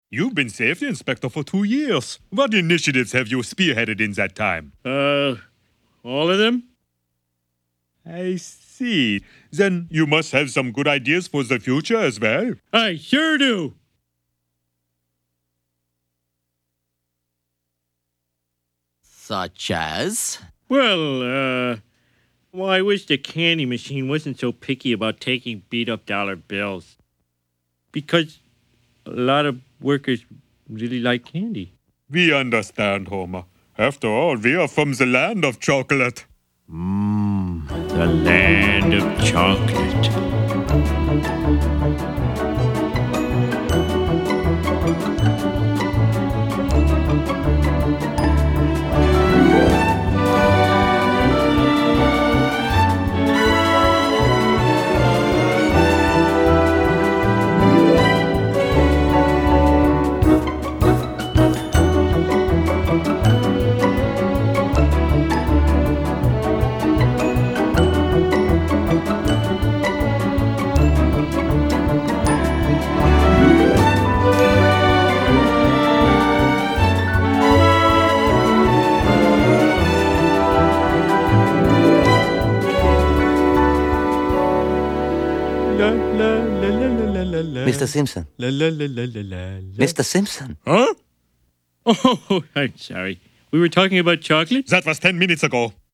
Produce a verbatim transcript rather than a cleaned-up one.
You've been safety inspector for two years. What initiatives have you spearheaded in that time? Uh, all of them? I see. Then you must have some good ideas for the future as well. I sure do. Such as? Well, uh, well, I wish the candy machine wasn't so picky about taking beat-up dollar bills. Because a lot of workers really like candy. We understand, Homer. After all, we are from the land of chocolate. Mmm, the land of chocolate. Mister Simpson. La, la, la, la, la, la, la. Mister Simpson. Huh? Oh, I'm sorry. We were talking about chocolate? That was ten minutes ago.